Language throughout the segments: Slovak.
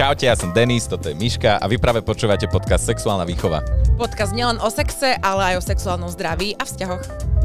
Čaute, ja som Denis, toto je Miška a vy práve počúvate podcast Sexuálna výchova. Podcast nielen o sexe, ale aj o sexuálnom zdraví a vzťahoch.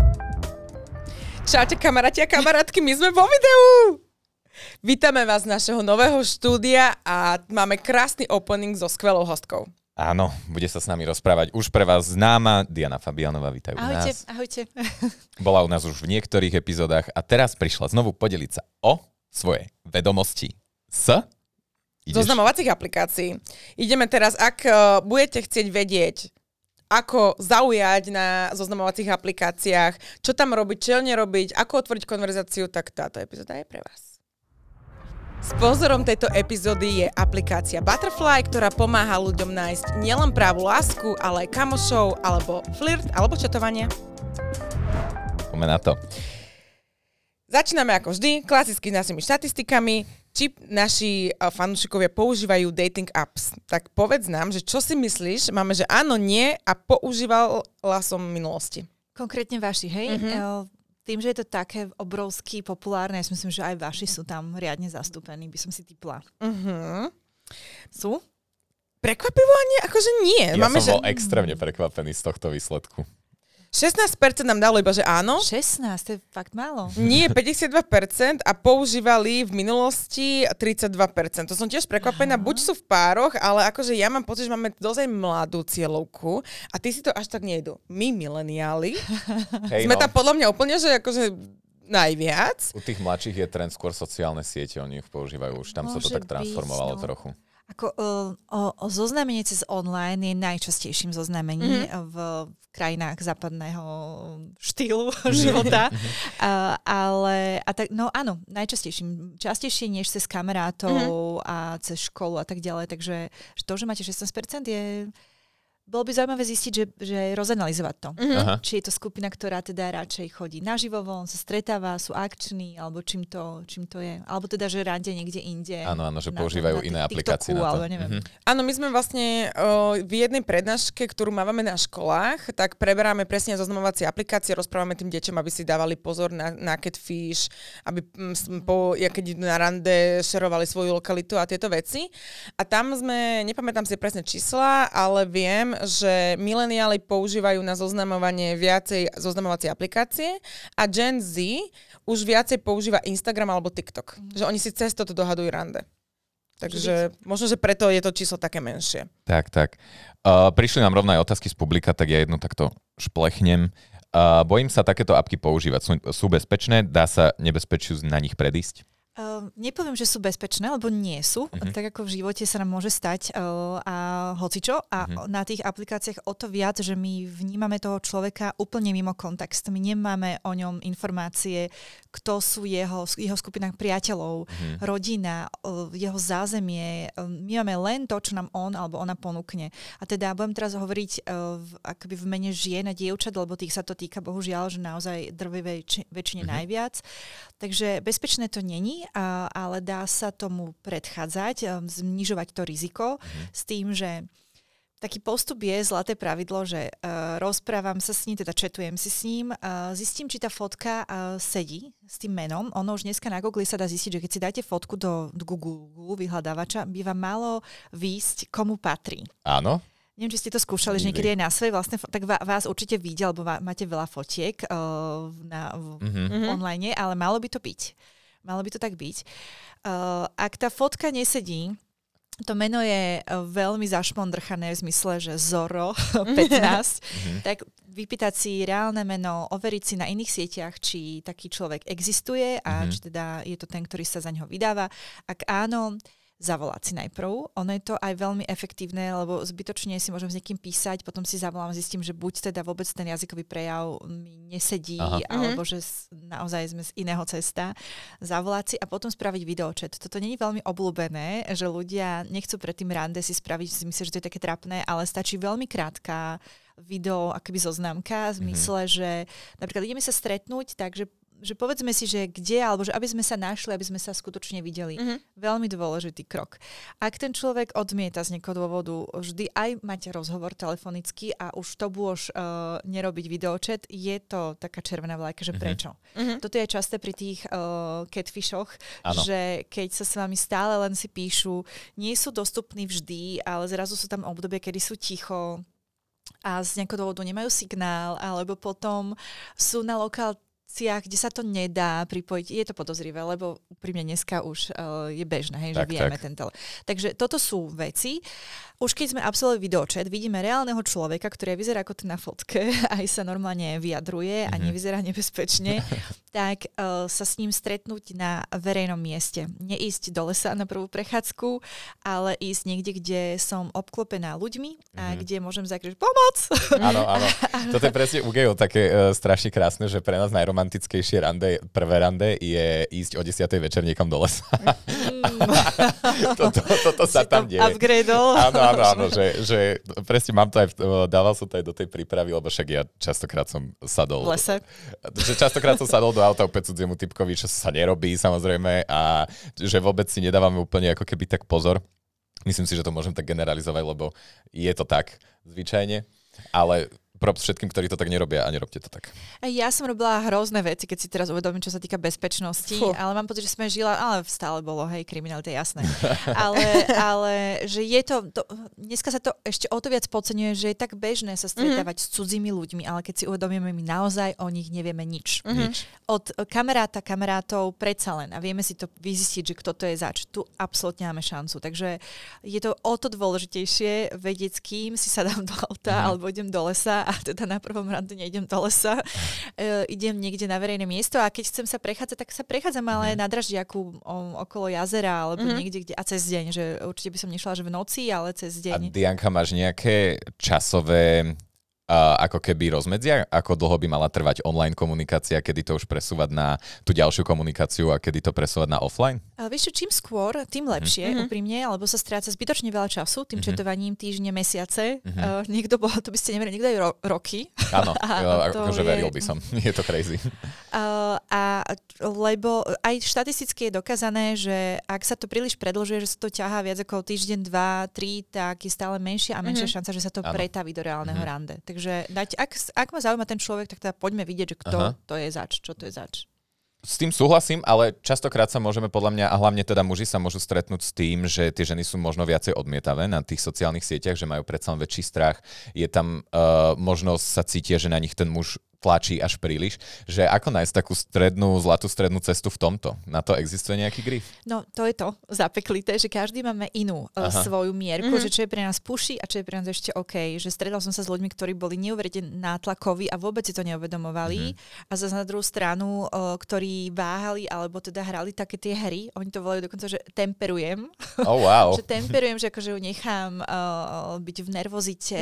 Čaute kamaráti a kamarátky, my sme vo videu! Vítame vás z našeho nového štúdia a máme krásny opening so skvelou hostkou. Áno, bude sa s nami rozprávať už pre vás známa Diana Fabianová, vítajú nás. Ahojte. Bola u nás už v niektorých epizódach a teraz prišla znovu podeliť sa o svoje vedomosti. Zoznamovacích aplikácií. Ideme teraz, ak budete chcieť vedieť, ako zaujať na zoznamovacích aplikáciách, čo tam robiť, čo nerobiť, ako otvoriť konverzáciu, tak táto epizóda je pre vás. Sponzorom tejto epizódy je aplikácia Butterfly, ktorá pomáha ľuďom nájsť nielen právu lásku, ale aj kamošov, alebo flirt, alebo čatovanie. Poďme na to. Začíname ako vždy, klasicky s našimi štatistikami. Či naši fanúšikovia používajú dating apps. Tak povedz nám, že čo si myslíš? Máme, že áno, nie a používala som v minulosti. Konkrétne vaši, hej? Tým, že je to také obrovsky populárne, ja si myslím, že aj vaši sú tam riadne zastúpení, by som si tipla. Sú? Prekvapivo nie? Akože nie. Ja som bol extrémne prekvapený z tohto výsledku. 16% nám dalo iba, že áno. 16, to je fakt málo. Nie, 52% a používali v minulosti 32%. To som tiež prekvapená, buď sú v pároch, ale akože ja mám pocit, že máme dosť mladú cieľovku a ty si to až tak nejdu. My, mileniáli, sme tam podľa mňa úplne, že akože najviac. U tých mladších je trend skôr sociálne siete, oni ich používajú, už tam sa to tak transformovalo trochu. Ako zoznámenie cez online je najčastejším zoznámením v krajinách západného štýlu života. No áno, najčastejším. Častejšie než cez kamarátov a cez školu a tak ďalej. Takže to, že máte 16% je... Bolo by zaujímavé zistiť, že rozanalizovať to. Či je to skupina, ktorá teda radšej chodí naživo von, sa stretáva, sú akční, alebo čím to je. Alebo teda, že rande niekde inde. Áno, že používajú iné aplikácie na to. Alebo neviem. Áno, my sme vlastne v jednej prednáške, ktorú máme na školách, tak preberáme presne zoznamovacie aplikácie, rozprávame tým deťom, aby si dávali pozor na catfish, aby keď idú na rande, šerovali svoju lokalitu a tieto veci. A tam sme, nepamätám si presne čísla, ale viem, že mileniáli používajú na zoznamovanie viacej zoznamovacie aplikácie a Gen Z už viacej používa Instagram alebo TikTok. Že oni si cez toto dohadujú rande. Takže možno, že preto je to číslo také menšie. Tak. Prišli nám rovno aj otázky z publika, tak ja jednu takto šplechnem. Bojím sa takéto apky používať. Sú bezpečné? Dá sa nebezpečiu na nich predísť? Nepoviem, že sú bezpečné, lebo nie sú. Tak ako v živote sa nám môže stať a hocičo. A na tých aplikáciách o to viac, že my vnímame toho človeka úplne mimo kontext. My nemáme o ňom informácie, kto sú jeho skupina priateľov, rodina, jeho zázemie. My máme len to, čo nám on alebo ona ponúkne. A teda budem teraz hovoriť akoby v mene žien a dievčat, lebo tých sa to týka bohužiaľ, že naozaj drvivej väčšine najviac. Takže bezpečné to není, ale dá sa tomu predchádzať, znižovať to riziko s tým, že taký postup je zlaté pravidlo, že rozprávam sa s ním, teda chatujem si s ním, zistím, či tá fotka sedí s tým menom. Ono už dneska na Google sa dá zistiť, že keď si dáte fotku do Google vyhľadávača, by vám malo výjsť, komu patrí. Áno. Neviem, či ste to skúšali, že niekedy aj na svojej vlastne, tak vás určite vidia, alebo máte veľa fotiek online, ale malo by to byť. Malo by to tak byť. Ak tá fotka nesedí, to meno je veľmi zašmondrchané v zmysle, že Zoro 15, tak vypýtať si reálne meno, overiť si na iných sieťach, či taký človek existuje a či teda je to ten, ktorý sa za ňoho vydáva. Ak áno, zavolať si najprv. Ono je to aj veľmi efektívne, lebo zbytočne si môžem s niekým písať, potom si zavolám, zistím, že buď teda vôbec ten jazykový prejav mi nesedí, alebo že naozaj sme z iného cesta. Zavolať si a potom spraviť videočet. Toto nie je veľmi obľúbené, že ľudia nechcú pred tým rande si spraviť, si myslia, že to je také trapné, ale stačí veľmi krátka video, akoby zoznámka, v zmysle, že napríklad ideme sa stretnúť, takže že povedzme si, že kde, alebo že aby sme sa našli, aby sme sa skutočne videli. Veľmi dôležitý krok. Ak ten človek odmieta z nejakého dôvodu vždy aj mať rozhovor telefonicky a už to bôž nerobiť videočet, je to taká červená vlajka, že prečo. Toto je časté pri tých catfishoch, že keď sa s vami stále len si píšu, nie sú dostupní vždy, ale zrazu sú tam obdobie, kedy sú ticho a z nejakého dôvodu nemajú signál, alebo potom sú na lokáciách, kde sa to nedá pripojiť. Je to podozrivé, lebo úprimne dneska už je bežné, hej, že vieme ten tele. Takže toto sú veci. Už keď sme absolvovali videočet, vidíme reálneho človeka, ktorý vyzerá ako ten na fotke, aj sa normálne vyjadruje a nevyzerá nebezpečne, tak sa s ním stretnúť na verejnom mieste. Neísť do lesa na prvú prechádzku, ale ísť niekde, kde som obklopená ľuďmi a kde môžem zakričať pomoc! Áno. Toto je presne u gejov také strašne krásne, že pre nás najromantickejšie prvé rande je ísť o 10. večer niekam do lesa. Toto sa tam deje. Áno, že presne mám to aj, dával som to aj do tej prípravy, lebo však ja častokrát som sadol. V lese. Že častokrát som sadol do auta opäť cudziemu typkovi, čo sa nerobí samozrejme a že vôbec si nedávame úplne ako keby tak pozor. Myslím si, že to môžem tak generalizovať, lebo je to tak zvyčajne, ale props všetkým, ktorí to tak nerobia a nerobte to tak. Ja som robila hrozné veci, keď si teraz uvedomím, čo sa týka bezpečnosti, ale mám pocit, že sme žila, ale stále bolo, hej, kriminalita, jasné. ale že je to, dneska sa to ešte o to viac podceňuje, že je tak bežné sa stretávať s cudzími ľuďmi, ale keď si uvedomíme, my naozaj o nich nevieme nič. Od kamarátov predsa len a vieme si to vyzistiť, že kto to je zač. Tu absolútne máme šancu. Takže je to o to dôležitejšie vedieť, s kým si sadám do auta alebo idem do lesa a teda na prvom rande nejdem do lesa, idem niekde na verejné miesto a keď chcem sa prechádzať, tak sa prechádzam ale na Draždiaku okolo jazera alebo niekde, kde a cez deň, že určite by som nešla, že v noci, ale cez deň. A Dianka, máš nejaké časové ako keby rozmedzia, ako dlho by mala trvať online komunikácia, kedy to už presúvať na tú ďalšiu komunikáciu a kedy to presúvať na offline? Vieš čo, čím skôr, tým lepšie, úprimne, lebo sa stráca zbytočne veľa času tým četovaním týždne, mesiace. Niekto bol, to by ste neverili, niekto aj roky. Áno, akože veril by som. Je to crazy. Lebo aj štatisticky je dokázané, že ak sa to príliš predĺžuje, že sa to ťahá viac ako týždeň, 2, 3, tak je stále menšia a menšia šanca, že sa to pretaví do reálneho rande. Takže ak ma zaujíma ten človek, tak teda poďme vidieť, že kto to je zač, čo to je zač. S tým súhlasím, ale častokrát sa môžeme podľa mňa, a hlavne teda muži sa môžu stretnúť s tým, že tie ženy sú možno viacej odmietavé na tých sociálnych sieťach, že majú predsa len väčší strach. Je tam možnosť sa cítia, že na nich ten muž tlačí až príliš, že ako nájsť takú zlatú strednú cestu v tomto? Na to existuje nejaký grif? No, to je to zapeklité, že každý máme inú svoju mierku, že čo je pre nás puši a čo je pre nás ešte OK. Že stretol som sa s ľuďmi, ktorí boli neuveriteľne nátlakoví a vôbec si to neuvedomovali. A zase na druhú stranu, ktorí váhali alebo teda hrali také tie hry, oni to volajú dokonca, že temperujem. Oh, wow. Že temperujem, že akože ju nechám byť v nervozite.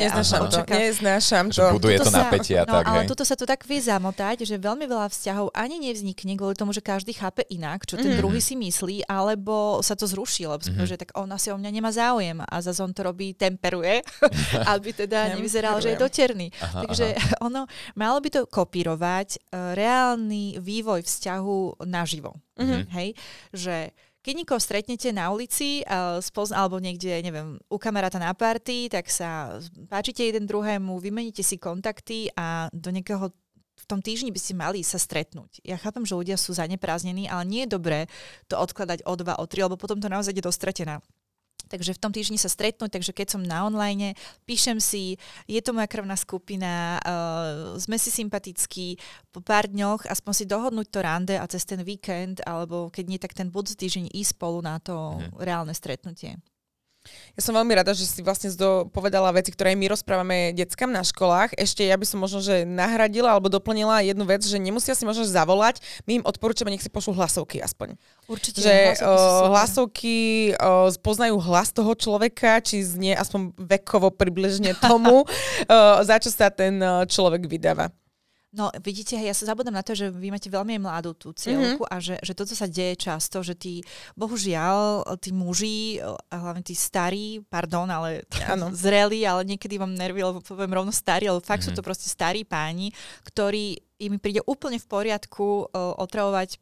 Neznášam to. Že buduje to napätie a tak, ale toto sa to tak vie zamotať, že veľmi veľa vzťahov ani nevznikne kvôli tomu, že každý chápe inak, čo ten druhý si myslí, alebo sa to zruší, lebo že tak on asi o mňa nemá záujem a zase on to robí, temperuje, aby teda nevyzeral, že je doterný. Takže ono malo by to kopírovať reálny vývoj vzťahu naživo. Hej? Že keď niekoho stretnete na ulici alebo niekde, neviem, u kamaráta na party, tak sa páčite jeden druhému, vymeníte si kontakty a do nejakého v tom týždni by ste mali sa stretnúť. Ja chápem, že ľudia sú zaneprázdnení, ale nie je dobré to odkladať o 2, o 3, lebo potom to naozaj ide dostratená. Takže v tom týždni sa stretnúť, takže keď som na online, píšem si, je to moja krvná skupina, sme si sympatickí, po pár dňoch aspoň si dohodnúť to rande a cez ten víkend, alebo keď nie, tak ten budúci týždeň ísť spolu na to reálne stretnutie. Ja som veľmi rada, že si vlastne povedala veci, ktoré my rozprávame deckám na školách. Ešte ja by som možno, že nahradila alebo doplnila jednu vec, že nemusia si možno zavolať, my im odporúčame, nech si pošlú hlasovky aspoň. Určite. Že hlasovky poznajú hlas toho človeka, či znie aspoň vekovo približne tomu, za čo sa ten človek vydáva. No, vidíte, ja sa zabudám na to, že vy máte veľmi mladú tú cieľku a že toto sa deje často, že bohužiaľ, tí muži, a hlavne tí starí, ale zrelí, ale niekedy vám nervy, lebo poviem rovno starí, ale fakt sú to proste starí páni, ktorí mi príde úplne v poriadku otravovať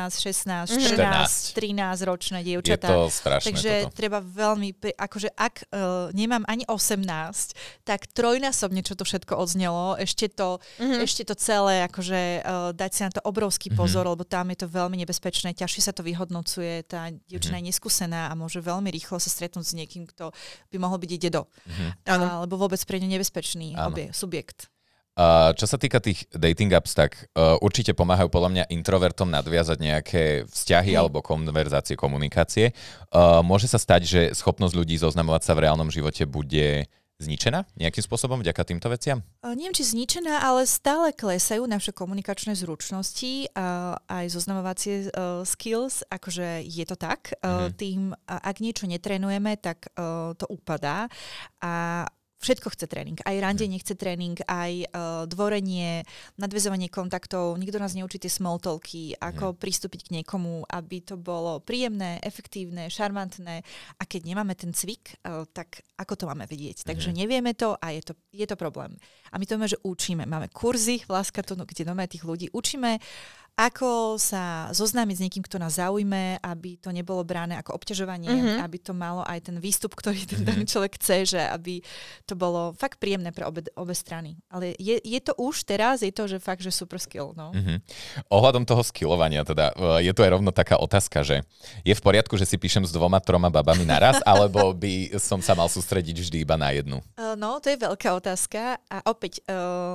15, 16, 14, 13 ročné dievčatá. Je to strašné. Takže toto. treba veľmi, akože ak nemám ani 18, tak trojnásobne, čo to všetko odznelo, ešte to celé, akože dať si na to obrovský pozor, lebo tam je to veľmi nebezpečné, ťažšie sa to vyhodnocuje, tá dievčina je neskúsená a môže veľmi rýchlo sa stretnúť s niekým, kto by mohol byť jej dedo. Alebo vôbec pre ňu nebezpečný subjekt. Čo sa týka tých dating apps, tak určite pomáhajú podľa mňa introvertom nadviazať nejaké vzťahy alebo konverzácie, komunikácie. Môže sa stať, že schopnosť ľudí zoznamovať sa v reálnom živote bude zničená nejakým spôsobom vďaka týmto veciam? Neviem, či zničená, ale stále klesajú naše komunikačné zručnosti a aj zoznamovacie skills, akože je to tak. Tým, ak niečo netrénujeme, tak to upadá a všetko chce tréning. Aj randenie chce tréning, aj dvorenie, nadväzovanie kontaktov. Nikto nás neučí tie small talky, ako pristúpiť k niekomu, aby to bolo príjemné, efektívne, šarmantné. A keď nemáme ten cvik, tak ako to máme vedieť? Takže nevieme to a je to problém. A my to máme, že učíme. Máme kurzy v Láskatonu, kde máme tých ľudí učíme, ako sa zoznámiť s niekým, kto nás zaujme, aby to nebolo brané ako obťažovanie, aby to malo aj ten výstup, ktorý ten daný človek chce, že aby to bolo fakt príjemné pre obe strany. Ale je to už teraz, je to, že fakt, že super skill. No. Ohľadom toho skillovania, teda je tu aj rovno taká otázka, že je v poriadku, že si píšem s 2-3 babami naraz, alebo by som sa mal sústrediť vždy iba na jednu? No, to je veľká otázka a opäť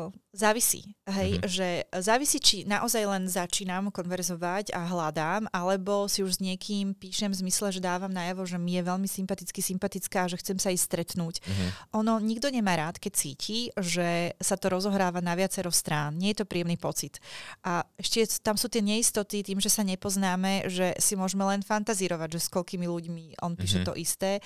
závisí. Hej, že závisí, či naozaj len začínam konverzovať a hľadám, alebo si už s niekým píšem v zmysle, že dávam najavo, že mi je veľmi sympatická, že chcem sa ísť stretnúť. Ono, nikto nemá rád, keď cíti, že sa to rozohráva na viacero strán. Nie je to príjemný pocit. A ešte tam sú tie neistoty tým, že sa nepoznáme, že si môžeme len fantazírovať, že s koľkými ľuďmi on píše to isté.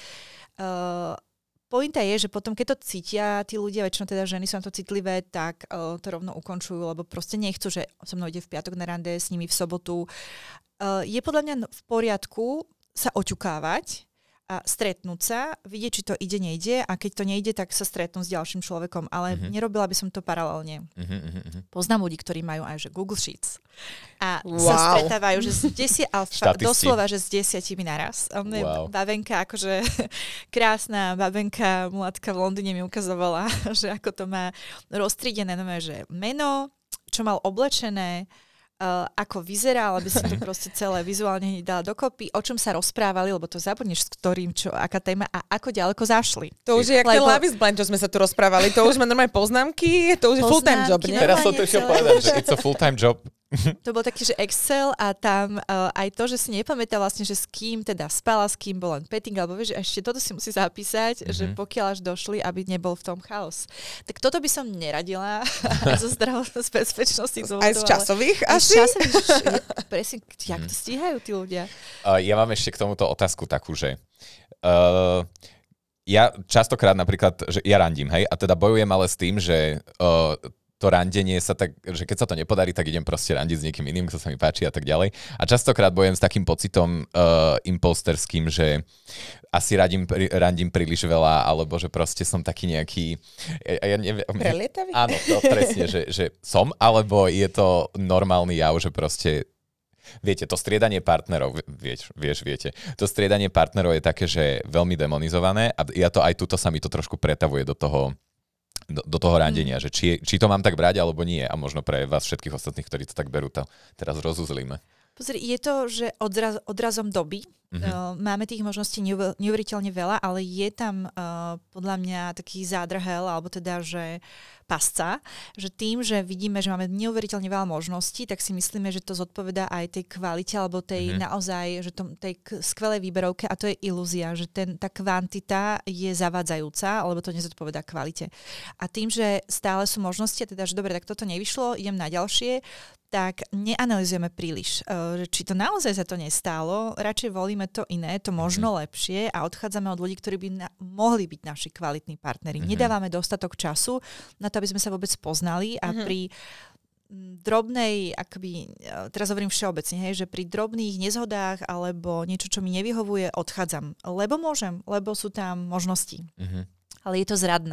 Pointa je, že potom, keď to cítia tí ľudia, väčšinou teda ženy sú na to citlivé, tak to rovno ukončujú, lebo proste nechcú, že so mnou ide v piatok na rande, s nimi v sobotu. Je podľa mňa v poriadku sa oťukávať a stretnúť sa, vidieť, či to ide, nejde a keď to nejde, tak sa stretnúť s ďalším človekom, ale nerobila by som to paralelne. Poznám ľudí, ktorí majú aj že Google Sheets a sa stretávajú, že doslova, že s 10 naraz. Babenka, akože krásna babenka, mladka v Londýne mi ukazovala, že ako to má roztriedené, že meno, čo mal oblečené, ako vyzeral, aby si to proste celé vizuálne hneď dala dokopy, o čom sa rozprávali, lebo to zabudneš s ktorým, aká téma a ako ďaleko zašli. To už je jak ten Love is Blind, čo sme sa tu rozprávali. To už má normálne poznámky, to už je full-time job, nie? Teraz som to išiel povedať, že it's a full-time job. To bol taký, že Excel a tam aj to, že si nepamätá vlastne, že s kým teda spala, s kým bol len petting, alebo vieš, že ešte toto si musí zapísať, že pokiaľ až došli, aby nebol v tom chaos. Tak toto by som neradila zo zdravotnej bezpečnosti. Aj z časových asi? Presne, jak to stíhajú tí ľudia? Ja mám ešte k tomuto otázku takú, že ja častokrát napríklad, že ja randím, hej, a teda bojujem ale s tým, že to randenie sa tak, že keď sa to nepodarí, tak idem proste randiť s niekým iným, kto sa mi páči a tak ďalej. A častokrát bojujem s takým pocitom imposterským, že asi randím príliš veľa, alebo že proste som taký nejaký... Ja neviem, prelietavý? Áno, to presne, že som, alebo je to normálny jav, že proste... Viete, to striedanie partnerov, viete, to striedanie partnerov je také, že veľmi demonizované a ja to aj tuto sa mi to trošku pretavuje do toho randenia, že či to mám tak brať, alebo nie. A možno pre vás všetkých ostatných, ktorí to tak berú, to teraz rozuzlíme. Pozri, je to, že odrazom doby. Máme tých možností neuveriteľne veľa, ale je tam podľa mňa taký zádrhel, alebo teda, že pasca, že tým, že vidíme, že máme neuveriteľne veľa možností, tak si myslíme, že to zodpovedá aj tej kvalite, alebo tej naozaj, že tej skvelej výberovke, a to je ilúzia, že tá kvantita je zavádzajúca, alebo to nezodpovedá kvalite. A tým, že stále sú možnosti, a teda, že dobre, tak toto nevyšlo, idem na ďalšie, tak neanalyzujeme príliš. Či to naozaj sa to nestálo, radšej volíme to iné, to možno lepšie a odchádzame od ľudí, ktorí by mohli byť naši kvalitní partneri. Nedávame dostatok času na to, aby sme sa vôbec poznali a pri drobnej, akoby, teraz hovorím všeobecne, hej, že pri drobných nezhodách alebo niečo, čo mi nevyhovuje, odchádzam. Lebo môžem, lebo sú tam možnosti. Ale je to zradné.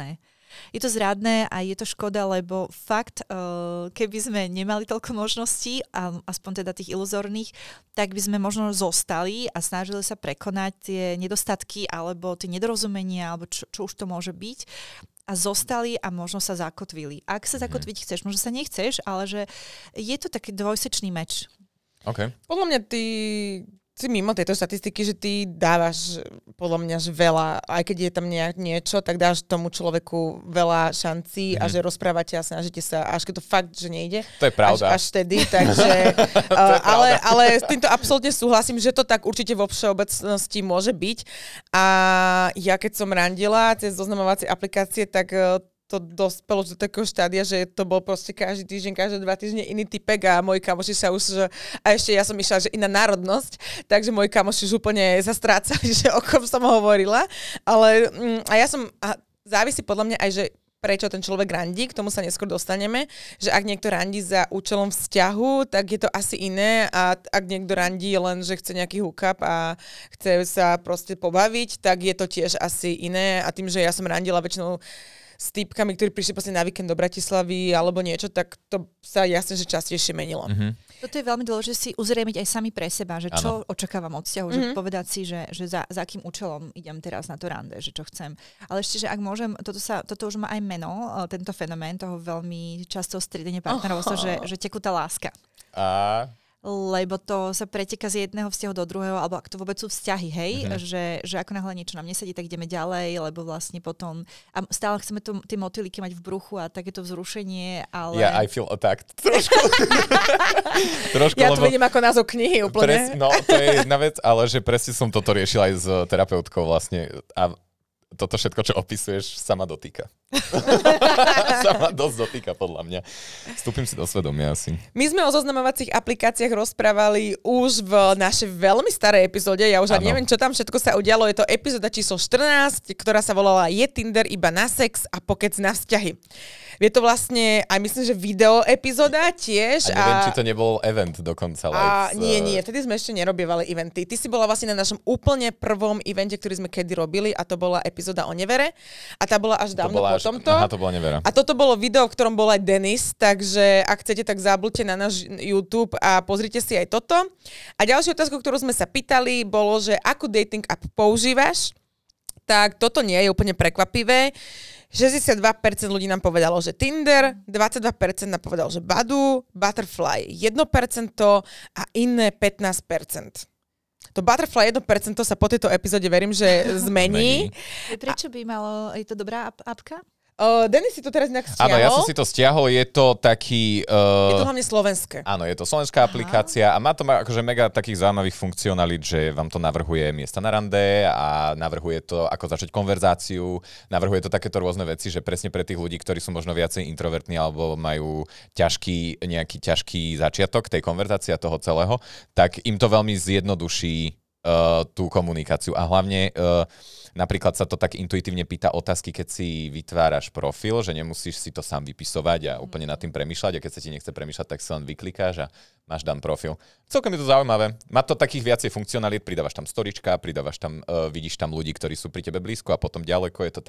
Je to zradné a je to škoda, lebo fakt, keby sme nemali toľko možností, aspoň teda tých iluzórnych, tak by sme možno zostali a snažili sa prekonať tie nedostatky alebo tie nedorozumenia, alebo čo už to môže byť. A zostali a možno sa zakotvili. Ak sa zakotviť chceš, možno sa nechceš, ale že je to taký dvojsečný meč. Okay. Podľa mňa ty si mimo tejto štatistiky, že ty dávaš podľa mňa že veľa, aj keď je tam niečo, tak dáš tomu človeku veľa šancí a že rozprávate a snažíte sa, až keď to fakt, že nejde. To je pravda. Až vtedy, takže... ale s týmto absolútne súhlasím, že to tak určite vo všeobecnosti môže byť. A ja keď som randila cez zoznamovacie aplikácie, tak to dospelo do takého štádia, že to bol proste každý týždeň, každé 2 týždne iný typek a moji kamoši sa už, a ešte ja som išla, že iná národnosť, takže moji kamoši už úplne sa strácali, že o kom som hovorila, ale závisí podľa mňa aj, že prečo ten človek randí, k tomu sa neskôr dostaneme, že ak niekto randí za účelom vzťahu, tak je to asi iné a ak niekto randí len, že chce nejaký hookup a chce sa proste pobaviť, tak je to tiež asi iné a tým, že ja som randila väčšinou s týpkami, ktorí prišli proste na víkend do Bratislavy alebo niečo, tak to sa jasne, že častejšie menilo. Toto je veľmi dôležité si uzrejmiť aj sami pre seba, že čo očakávam od vzťahu, že povedať si, že za akým účelom idem teraz na to rande, že čo chcem. Ale ešte, že ak môžem, toto už má aj meno, tento fenomén toho veľmi častého striedenia partnerov, že tekutá láska. Lebo to sa preteká z jedného vzťahu do druhého, alebo ak to vôbec sú vzťahy, hej, že ako náhle niečo nám nesedí, tak ideme ďalej, lebo vlastne potom a stále chceme tie motýliky mať v bruchu a takéto vzrušenie, ale... Yeah, I feel attacked. Trošku ja to vidím ako názov knihy úplne. No, to je jedna vec, ale že presne som toto riešil aj s terapeutkou vlastne a toto všetko, čo opisuješ, sa ma dotýka. Sa ma dosť dotýka, podľa mňa. Vstúpim si do svedomia asi. My sme o zoznamovacích aplikáciách rozprávali už v našej veľmi starej epizóde. Ja už ani neviem, čo tam všetko sa udialo. Je to epizóda číslo 14, ktorá sa volala Je Tinder iba na sex a pokec na vzťahy. Je to vlastne, aj myslím, že video epizóda tiež. A neviem, či to nebol event dokonca. Nie, tedy sme ešte nerobievali eventy. Ty si bola vlastne na našom úplne prvom evente, ktorý sme kedy robili a to bola epizóda o nevere. A tá bola až dávno po tomto. Aha, to bola nevera. A toto bolo video, v ktorom bol aj Denis, takže ak chcete, tak zabudte na náš YouTube a pozrite si aj toto. A ďalšiu otázku, ktorú sme sa pýtali, bolo, že akú dating app používaš? Tak toto nie je úplne prekvapivé. 62% ľudí nám povedalo, že Tinder, 22% nám povedalo, že Badoo, Butterfly 1% a iné 15%. To Butterfly 1% sa po tejto epizóde verím, že zmení. Prečo by malo, je to dobrá apka? Denis si to teraz nejak stiahol. Áno, ja som si to stiahol, je to taký... Je to hlavne slovenské. Áno, je to slovenská aplikácia a má to akože mega takých zaujímavých funkcionalít, že vám to navrhuje miesta na rande a navrhuje to, ako začať konverzáciu, navrhuje to takéto rôzne veci, že presne pre tých ľudí, ktorí sú možno viacej introvertní alebo majú nejaký ťažký začiatok tej konverzácie a toho celého, tak im to veľmi zjednoduší tú komunikáciu a hlavne napríklad sa to tak intuitívne pýta otázky, keď si vytváraš profil, že nemusíš si to sám vypisovať a úplne nad tým premýšľať a keď sa ti nechce premýšľať, tak si len vyklikáš a máš dan profil. Celkom je to zaujímavé. Má to takých viacej funkcionalít, pridávaš tam storička, pridávaš tam, vidíš tam ľudí, ktorí sú pri tebe blízko a potom ďaleko je to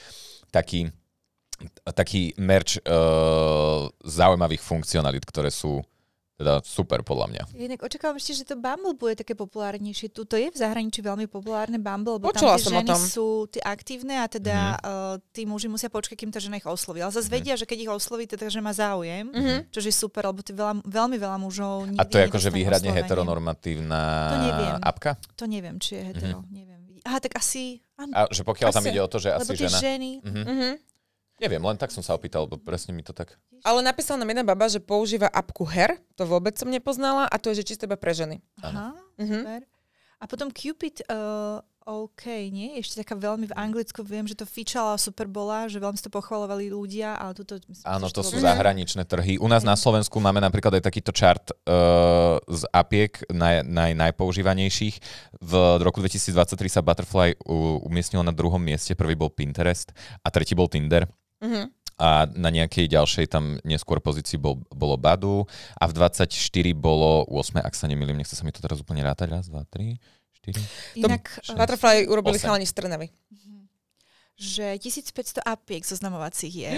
taký merč zaujímavých funkcionalít, ktoré sú teda super, podľa mňa. Inak očakávam ešte, že to Bumble bude také populárnejšie. Tuto je v zahraničí veľmi populárne Bumble, lebo počula tam tie ženy sú tie aktívne a teda tí muži musia počkať, kým tá žena ich osloví. Ale zase vedia, že keď ich osloví, teda, že má záujem, čo je super, lebo veľmi veľa mužov nikdy a to je akože výhradne heteronormatívna apka? To neviem, či je hetero. Neviem. Aha, tak asi... A že pokiaľ tam ide o to, že asi žena... ženy... Neviem, len tak som sa opýtal, lebo presne mi to tak... Ale napísala nám jedna baba, že používa apku Her, to vôbec som nepoznala, a to je, že čisto iba pre ženy. Aha, super. A potom Cupid, OK, nie? Ešte taká veľmi v Anglicku, viem, že to fičala, super bola, že veľmi si to pochvalovali ľudia, ale tuto... Áno, to sú zahraničné trhy. U nás na Slovensku máme napríklad aj takýto čart z apiek najpoužívanejších. V roku 2023 sa Butterfly umiestnilo na 2. mieste, prvý bol Pinterest a tretí bol Tinder. A na nejakej ďalšej tam neskôr pozícii bolo Badoo a v 24 bolo 8, ak sa nemýlim, nechce sa mi to teraz úplne rátať, 1, 2, 3, 4. Inak Butterfly urobili chalani z Trnavy. že 1500 apiek zoznamovacích je.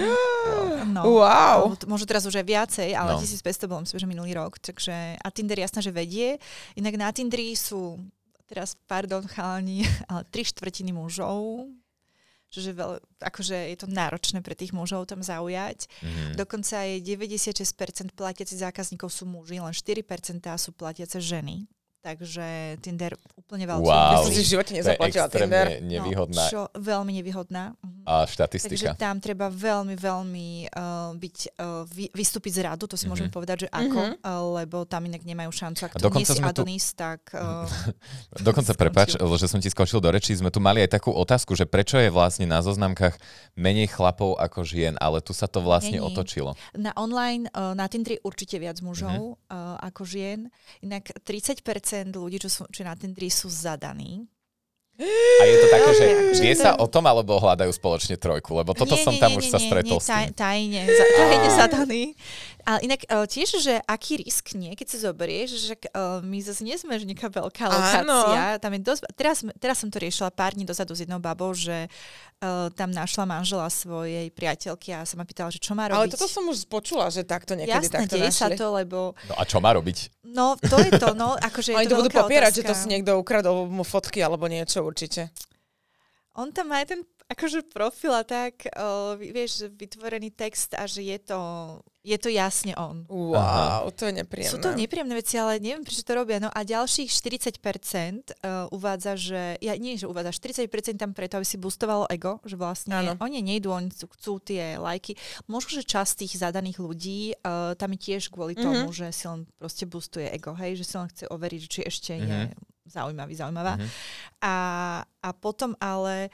Wow. Možno teraz už aj viacej, ale 1500 bolo myslím, že minulý rok. Takže, a Tinder jasné, že vedie. Inak na Tinderi sú, teraz pardon chalani, ale 3/4 mužov. Čiže akože je to náročné pre tých mužov tam zaujať. Dokonca je 96% platiacich zákazníkov sú muži, len 4% sú platiace ženy. Takže Tinder úplne veľký. Wow, ja som si v živote nezaplatila Tinder. Nevýhodná. Veľmi nevýhodná. A štatistika. Takže tam treba veľmi, veľmi vystúpiť z radu, to si môžeme povedať, že ako, lebo tam inak nemajú šancu. Ak to nie si Adonis, tak... Dokonca, prepáč, že som ti skočil do rečí, sme tu mali aj takú otázku, že prečo je vlastne na zoznamkách menej chlapov ako žien, ale tu sa to vlastne otočilo. Na online, na Tinderi určite viac mužov ako žien. Inak 30% ľudí, čo na Tinderi sú zadaní. A je to také, že vie sa o tom, alebo hľadajú spoločne trojku? Lebo toto som tam už sa stretol s tým. Tajne zadaný. Ale inak tiež, že aký risk nie, keď si zoberieš, že my zase nie sme nejaká veľká lokácia. Tam je dosť, teraz som to riešila pár dní dozadu s jednou babou, že tam našla manžela svojej priateľky a sa ma pýtala, že čo má robiť. Ale toto som už počula, že takto niekedy takto našli. Jasné, deje sa to, lebo... No a čo má robiť? No, to je to, no. Akože oni to budú popierať, otázka. že to si niekto ukradol mu fotky alebo niečo určite. On tam má aj ten akože profil a tak, vieš, vytvorený text a že je to jasne on. Wow, to je nepríjemné. Sú to nepríjemné veci, ale neviem, prečo to robia. No a ďalších 40% uvádza, že... Nie, že uvádza, 40% tam preto, aby si boostovalo ego, že vlastne oni nejdú, oni chcú tie lajky. Možno, že časť tých zadaných ľudí tam je tiež kvôli tomu, že si len proste boostuje ego, hej, že si len chce overiť, či ešte je zaujímavá. A potom ale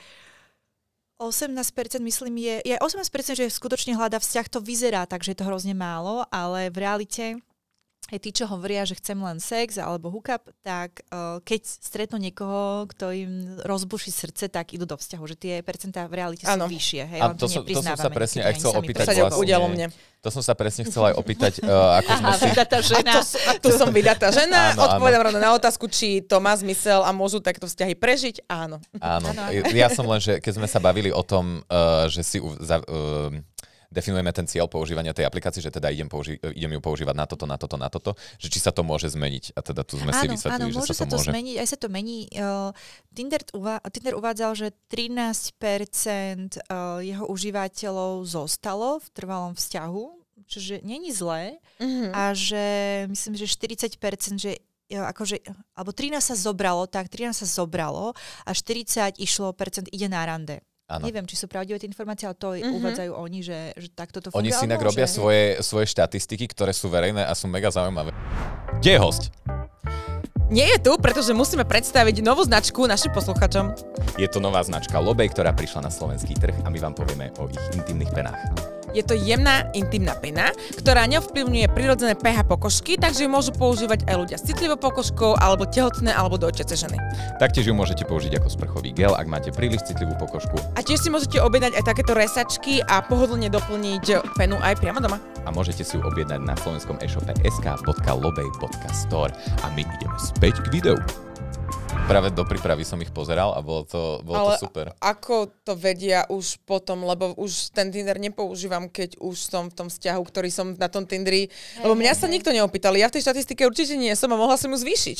18% myslím je 18%, že skutočne hľadá vzťah, to vyzerá tak, že je to hrozne málo, ale v realite aj tí, čo hovoria, že chcem len sex alebo hookup, tak keď stretnú niekoho, kto im rozbuší srdce, tak idú do vzťahu, že tie percentá v realite sú vyššie. Hej, a to som sa presne aj chcel opýtať vlastne. To som sa presne chcela aj opýtať, ako sme si... Vydatá žena. A tu som vydatá žena. Odpovedám rovno na otázku, či to má zmysel a môžu takto vzťahy prežiť. Áno. Ja som len, že keď sme sa bavili o tom, že si definujeme ten cieľ používania tej aplikácie, že teda idem ju používať na toto, že či sa to môže zmeniť. A teda tu sme si vysvetlili, že sa to môže. Zmeniť, aj sa to mení. Tinder uvádzal, že 13% jeho užívateľov zostalo v trvalom vzťahu, čiže není zlé. A že myslím, že 40%, že akože, alebo 13 sa zobralo a 40% ide na rande. Ano. Neviem, či sú pravdivé tie informácie, ale to uvádzajú oni, že takto to funguje. Oni si inak robia svoje štatistiky, ktoré sú verejné a sú mega zaujímavé. Kde je hosť? Nie je tu, pretože musíme predstaviť novú značku našim posluchačom. Je to nová značka Lobej, ktorá prišla na slovenský trh a my vám povieme o ich intimných penách. Je to jemná, intimná pena, ktorá neovplyvňuje prirodzené pH pokožky, takže ju môžu používať aj ľudia s citlivou pokožkou, alebo tehotné, alebo dojčiace ženy. Taktiež ju môžete použiť ako sprchový gel, ak máte príliš citlivú pokožku. A tiež si môžete objednať aj takéto resačky a pohodlne doplniť penu aj priamo doma. A môžete si ju objednať na slovenskom e-shope sk.lobej.store. A my ideme späť k videu. Práve do prípravy som ich pozeral a bolo to super. Ako to vedia už potom, lebo už ten Tinder nepoužívam, keď už som v tom vzťahu, ktorý som na tom Tinderi, lebo mňa sa nikto neopýtal. Ja v tej štatistike určite nie som a mohla som ju zvýšiť.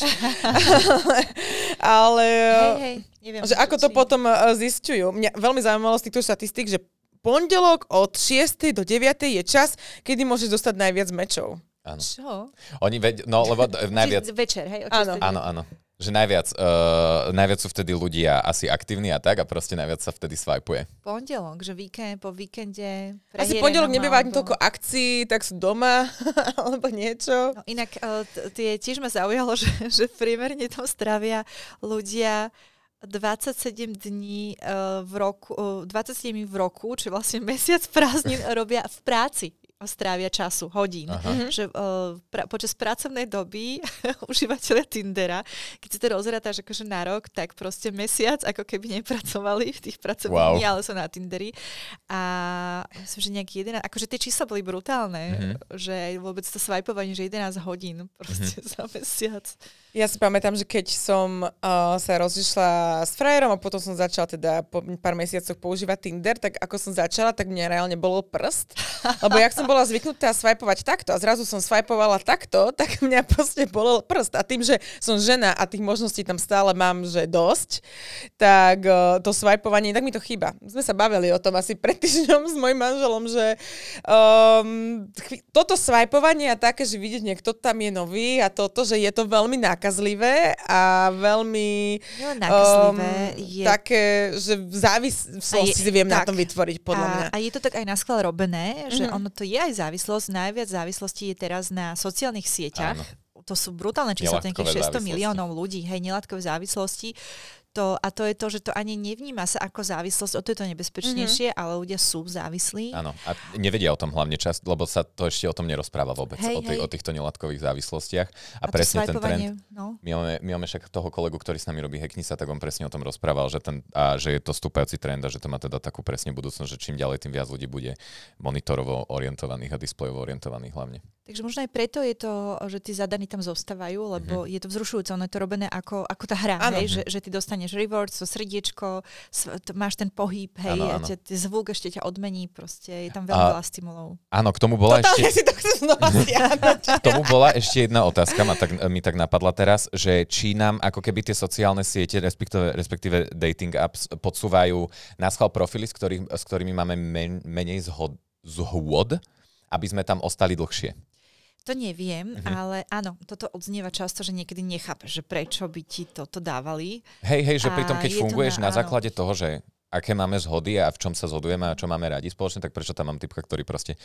ale neviem, že ako to potom zisťujú. Mňa veľmi zaujímalo z týchto štatistík, že pondelok od 6. do 9. je čas, kedy môžeš dostať najviac mečov. Áno. Čo? Oni lebo najviac... Večer, hej? Áno. Že najviac sú vtedy ľudia asi aktívni a tak a proste najviac sa vtedy swipeuje. Pondelok, že po víkende... Asi pondelok nebýva ani toľko akcií, tak sú doma alebo niečo. No inak tiež ma zaujalo, že primerne tam strávia ľudia 27 dní v roku, či vlastne mesiac prázdnin robia v práci. strávia času, hodín. Že počas pracovnej doby užívateľia Tindera, keď si to rozrátaš akože na rok, tak proste mesiac, ako keby nepracovali v tých pracovných dní, ale sú na Tinderi. A myslím, že nejaký 11, akože tie čísla boli brutálne, že vôbec to swipovanie, že 11 hodín proste za mesiac. Ja si pamätám, že keď som sa rozišla s frajerom a potom som začala teda po pár mesiacoch používať Tinder, tak ako som začala, tak mňa reálne bolel prst. Lebo jak som bola zvyknutá swipovať takto a zrazu som swipovala takto, tak mňa proste bolel prst. A tým, že som žena a tých možností tam stále mám, že dosť, tak to swipovanie, tak mi to chýba. Sme sa bavili o tom asi pred týždňom s mojim manželom, že toto swipovanie a také, že vidieť niekto tam je nový a toto, že je to veľmi nákazlivé a veľmi je také, že závislosti si viem na tom vytvoriť, podľa mňa. A je to tak aj naschvál robené, že ono to je aj závislosť. Najviac závislostí je teraz na sociálnych sieťach. Áno. To sú brutálne čísla, nejakých 600 miliónov ľudí, nelátkové závislosti. A to je to, že to ani nevníma sa ako závislosť, o to je to nebezpečnejšie, ale ľudia sú závislí. Áno, a nevedia o tom hlavne čas, lebo sa to ešte o tom nerozpráva vôbec, o týchto nelátkových závislostiach. A presne ten trend, my máme však toho kolegu, ktorý s nami robí Hacknisa, tak on presne o tom rozprával, že je to stúpajúci trend a že to má teda takú presne budúcnosť, že čím ďalej, tým viac ľudí bude monitorovo orientovaných a displejovo orientovaných hlavne. Takže možno aj preto je to, že tí zadaní tam zostávajú, lebo je to vzrušujúce, ono je to robené ako tá hra, že ty dostaneš rewards, to srdiečko, máš ten pohyb, a zvuk ešte ťa odmení, proste je tam veľmi veľa stimulov. Áno, k tomu bola K tomu bola ešte jedna otázka, mi tak napadla teraz, že či nám ako keby tie sociálne siete, respektíve dating apps podsúvajú naschvál profily, s ktorými máme menej zhôd, aby sme tam ostali dlhšie. To neviem, ale áno, toto odznieva často, že niekedy nechápeš, že prečo by ti toto dávali. Hej, že pritom keď funguješ na základe toho, že aké máme zhody a v čom sa zhodujeme a čo máme radi spoločne, tak prečo tam mám typka, ktorý proste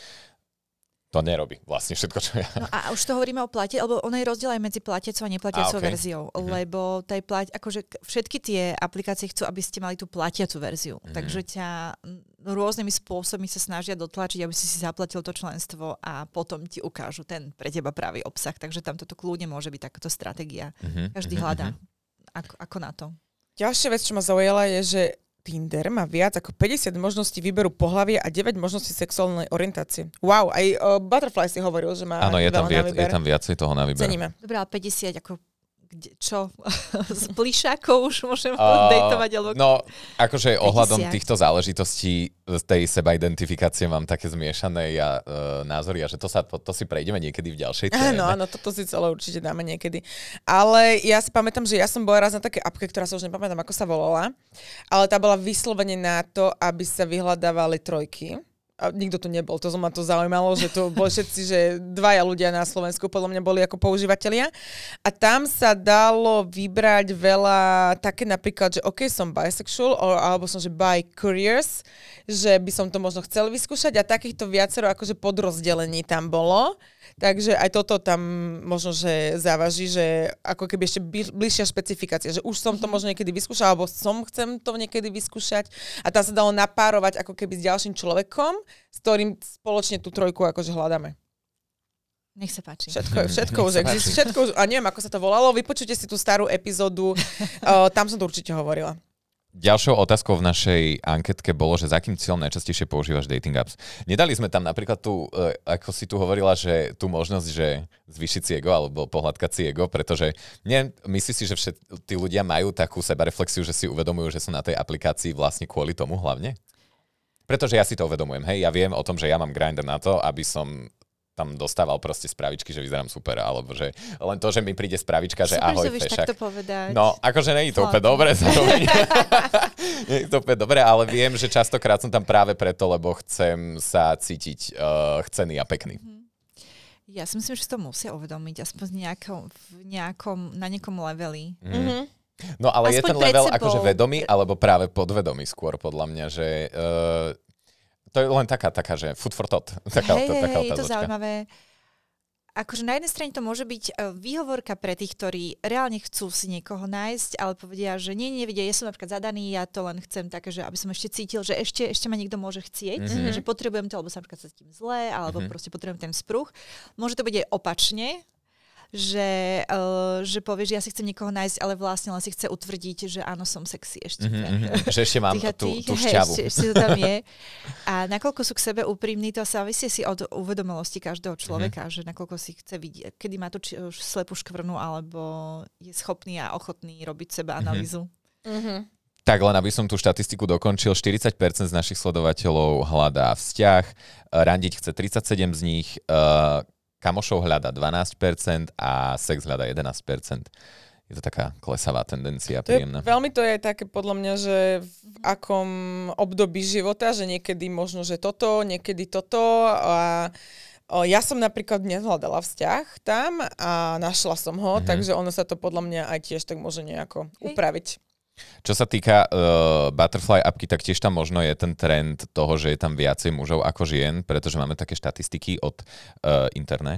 to nerobí vlastne všetko, čo ja. No a už to hovoríme o plate, lebo ono je rozdiel aj medzi platiacou a neplatiacou verziou, lebo akože všetky tie aplikácie chcú, aby ste mali tú platiacu verziu, takže ťa rôznymi spôsobmi sa snažia dotlačiť, aby si zaplatil to členstvo a potom ti ukážu ten pre teba pravý obsah, takže tam toto kľudne môže byť takáto stratégia. Každý hľadá ako na to. Ďalšia vec, čo ma zaujala, je, že Tinder má viac ako 50 možností výberu pohlavia a 9 možností sexuálnej orientácie. Wow, aj Butterfly si hovoril, že má áno, je tam viacej toho na výber. Ceníme. Dobre, ale 50 ako čo? Z plišákov už môžem dejtovať? Alebo... No, akože ohľadom týchto záležitostí z tej seba-identifikácie mám také zmiešané názory a že to si prejdeme niekedy v ďalšej téme. Áno, toto si celé určite dáme niekedy. Ale ja si pamätám, že ja som bola raz na také appke, ktorá sa už nepamätám, ako sa volala, ale tá bola vyslovene na to, aby sa vyhľadávali trojky. A nikto tu nebol, to ma to zaujímalo, že to boli všetci, že 2 ľudia na Slovensku podľa mňa boli ako používatelia. A tam sa dalo vybrať veľa, také napríklad, že OK, som bisexual, alebo som, že bi-curious, že by som to možno chcel vyskúšať a takýchto viacero akože podrozdelení tam bolo. Takže aj toto tam možno, že závaží, že ako keby ešte bližšia špecifikácia, že už som to možno niekedy vyskúšala, alebo chcem to niekedy vyskúšať a tam sa dalo napárovať ako keby s ďalším človekom, s ktorým spoločne tú trojku akože hľadáme. Nech sa páči. Všetko už existuje. A neviem, ako sa to volalo. Vypočujte si tú starú epizódu. Tam som to určite hovorila. Ďalšou otázkou v našej anketke bolo, že za akým cieľom najčastejšie používaš dating apps. Nedali sme tam napríklad tú, ako si tu hovorila, že tú možnosť, že zvýšiť si ego alebo pohľadkať si ego, pretože myslíš si, že tí ľudia majú takú sebareflexiu, že si uvedomujú, že sú na tej aplikácii vlastne kvôli tomu hlavne? Pretože ja si to uvedomujem. Hej, ja viem o tom, že ja mám Grindr na to, aby som tam dostával proste spravičky, že vyzerám super, alebo že len to, že mi príde spravička, že super, ahoj, fešak. Takto povedať. No, akože nie je to úplne dobre, nie je to úplne dobre, ale viem, že častokrát som tam práve preto, lebo chcem sa cítiť chcený a pekný. Ja si myslím, že si to musia uvedomiť, aspoň na nejakom leveli. No, ale aspoň je ten level akože vedomý, sebou. alebo práve podvedomý skôr, podľa mňa, že... To je len taká, že food for thought. Hej, je to zaujímavé. akože na jednej strane to môže byť výhovorka pre tých, ktorí reálne chcú si niekoho nájsť, ale povedia, že nevidia, ja som napríklad zadaný, ja to len chcem také, že aby som ešte cítil, že ešte ma niekto môže chcieť, že potrebujem to, alebo sa napríklad sa cítim zle, alebo proste potrebujem ten spruch. Môže to byť aj opačne, že povieš, že ja si chcem niekoho nájsť, ale vlastne len si chce utvrdiť, že áno, som sexy ešte. Že ešte mám tú šťavu. Ešte to tam je. A nakoľko sú k sebe úprimní, to sa závisí si od uvedomelosti každého človeka, že nakoľko si chce vidieť, kedy má tú slepú škvrnu, alebo je schopný a ochotný robiť seba analýzu. Tak len aby som tú štatistiku dokončil, 40% z našich sledovateľov hľadá vzťah, randiť chce 37 z nich, kamošov hľada 12% a sex hľada 11%. Je to taká klesavá tendencia, príjemná. Veľmi to je také podľa mňa, že v akom období života, že niekedy možno, že toto, niekedy toto a ja som napríklad nezhľadala vzťah tam a našla som ho, takže ono sa to podľa mňa aj tiež tak môže nejako upraviť. Čo sa týka Butterfly appky, tak tiež tam možno je ten trend toho, že je tam viacej mužov ako žien, pretože máme také štatistiky od internet.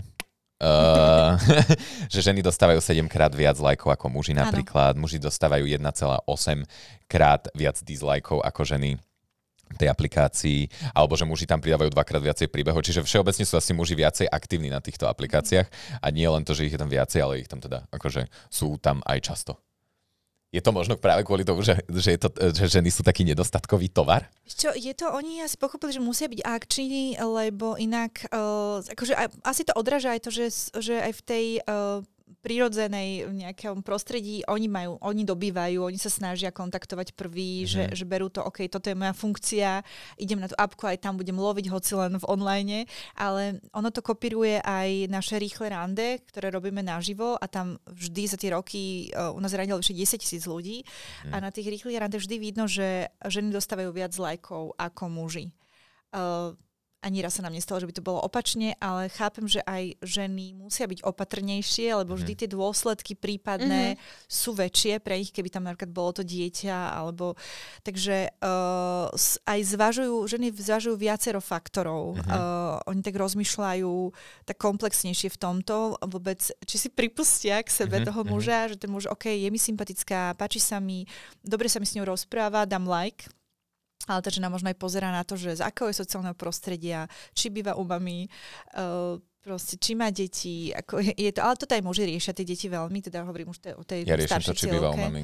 Že ženy dostávajú 7-krát viac lajkov ako muži napríklad. Muži dostávajú 1,8-krát viac dislajkov ako ženy v tej aplikácii, alebo že muži tam pridávajú 2-krát viacej príbehov. Čiže všeobecne sú asi muži viacej aktívni na týchto aplikáciách a nie len to, že ich je tam viacej, ale ich tam teda akože sú tam aj často. Je to možno práve kvôli tomu, že ženy sú taký nedostatkový tovar? Čo, je to, oni asi pochopili, že musia byť akční, lebo inak, akože asi to odráža aj to, že aj v tej prírodzenej nejakom prostredí oni dobývajú, oni sa snažia kontaktovať prvý, že berú to, OK, toto je moja funkcia, idem na tú appku, aj tam budem loviť, hoci len v online, ale ono to kopíruje aj naše rýchle rande, ktoré robíme naživo a tam vždy za tie roky u nás randilo vyše 10,000 ľudí a na tých rýchlych rande vždy vidno, že ženy dostávajú viac lajkov ako muži. Ani raz sa nám nestalo, že by to bolo opačne, ale chápem, že aj ženy musia byť opatrnejšie, lebo vždy tie dôsledky prípadné sú väčšie pre nich, keby tam napríklad bolo to dieťa, alebo takže aj ženy zvažujú viacero faktorov. Oni tak rozmýšľajú tak komplexnejšie v tomto, vôbec, či si pripustia k sebe toho muža, že ten muž, OK, je mi sympatická, páči sa mi, dobre sa mi s ňou rozpráva, dám like. Ale tá žena možno aj pozerá na to, že z akého je sociálneho prostredia, či býva u mami, proste, či má deti. Ako je to, ale toto aj muži riešia tie deti veľmi, teda hovorím už o tej staršej cieľke. Ja riešim to, či býva u mami.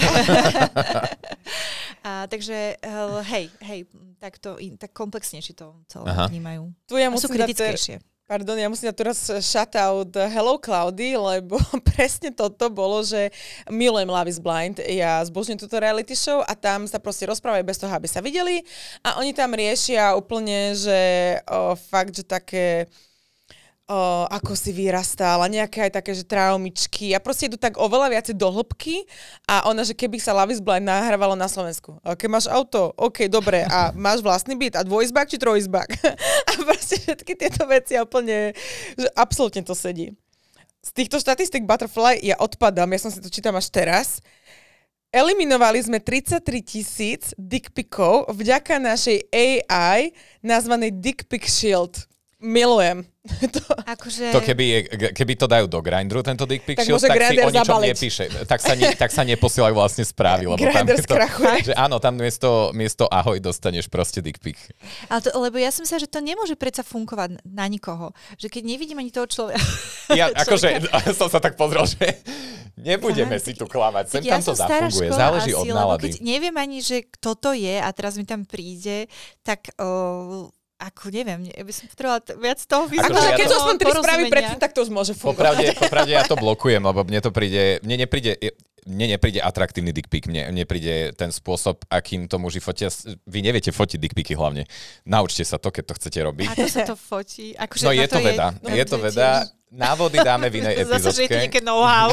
Takže hej, tak komplexnejšie to celé vnímajú. A sú kritickejšie. Pardon, ja musím dať teraz shoutout Hello Cloudy, lebo presne toto bolo, že milujem Love is Blind. Ja zbožňujem túto reality show a tam sa proste rozprávajú bez toho, aby sa videli a oni tam riešia úplne, že fakt, že také ako si vyrastala, nejaké aj také, že traumičky a proste idú tak oveľa viacej do hĺbky a ona, že keby sa Love is Blind nahrávalo na Slovensku. Keď máš auto, OK, dobre, a máš vlastný byt a dvojizbák či trojizbák. A proste všetky tieto veci úplne, že absolútne to sedí. Z týchto štatistik Butterfly ja odpadám, ja som si to čítam až teraz. Eliminovali sme 33,000 dickpikov vďaka našej AI nazvanej Dick Pic Shield. Milujem. To keby to dajú do Grindru, tento dick pic shield, tak si o ničom nepíše. Tak sa neposielajú vlastne správy. Lebo Grindr skrachuje. Že áno, tam miesto ahoj dostaneš proste dick pic. Lebo ja som myslela, že to nemôže predsa fungovať na nikoho. Že keď nevidím ani toho človeka. Ja akože som sa tak pozrel, že nebudeme si tu klamať. Sem tam to zafunguje. Záleží od nálady. Keď neviem ani, že kto to je a teraz mi tam príde, tak... Ako neviem, ja by som potrebovala viac toho vizuálneho porozumenia. Keď to aspoň 3 správy predtým, tak to už môže fungovať. Popravde ja to blokujem, lebo mne nepríde atraktívny dick pic, mne príde ten spôsob, akým to muži fotia. Vy neviete fotiť dick picy hlavne. Naučte sa to, keď to chcete robiť. Ako sa to fotí? Akože no je to veda. Je to veda. Návody dáme v inej epizódke. Zase, že je to nejaké know-how.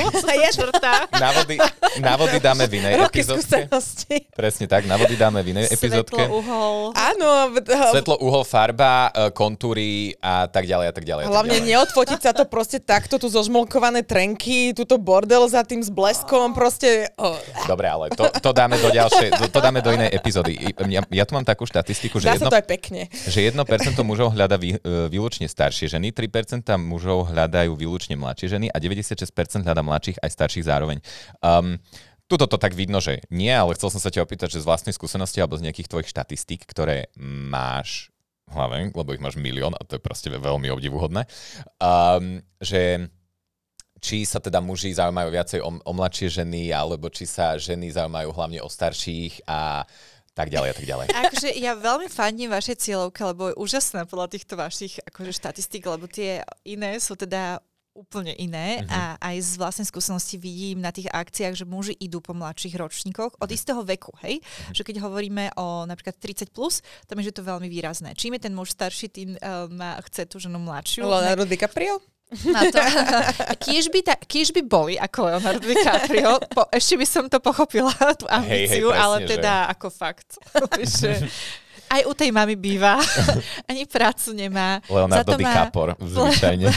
Návody dáme v inej epizódke. Presne tak, návody dáme v inej epizódke. Svetlo, uhol. Áno. Svetlo, uhol, farba, kontúry a tak ďalej a tak ďalej. Hlavne neodfotiť sa to proste takto, tu zožmolkované trenky, túto bordel za tým s bleskom, proste... Dobre, ale to dáme do ďalšej, to dáme do inej epizódy. Ja tu mám takú štatistiku, že Dá sa to aj pekne. Že 1% mužov hľada výlučne staršie ženy, 3% mužov hľada hľadajú výlučne mladšie ženy a 96% hľadá mladších aj starších zároveň. Tuto to tak vidno, že nie, ale chcel som sa ťa opýtať, že z vlastnej skúsenosti alebo z nejakých tvojich štatistík, ktoré máš v hlave, lebo ich máš milión a to je proste veľmi obdivuhodné, že či sa teda muži zaujímajú viacej o mladšie ženy, alebo či sa ženy zaujímajú hlavne o starších a tak ďalej a tak ďalej. Akože ja veľmi fandím vašej cieľovke, lebo je úžasná podľa týchto vašich akože štatistík, lebo tie iné sú teda úplne iné a aj z vlastnej skúsenosti vidím na tých akciách, že muži idú po mladších ročníkoch od istého veku, hej? Že keď hovoríme o napríklad 30+, tam je to veľmi výrazné. Čím je ten muž starší, tým chce tú ženu mladšiu. Leonardo DiCaprio? Na to. Kiež by boli ako Leonardo DiCaprio, ešte by som to pochopila, tú ambíciu, presne, ale teda že... ako fakt. Že aj u tej mamy býva, ani prácu nemá. Leonardo DiCaprio, zvyčajne.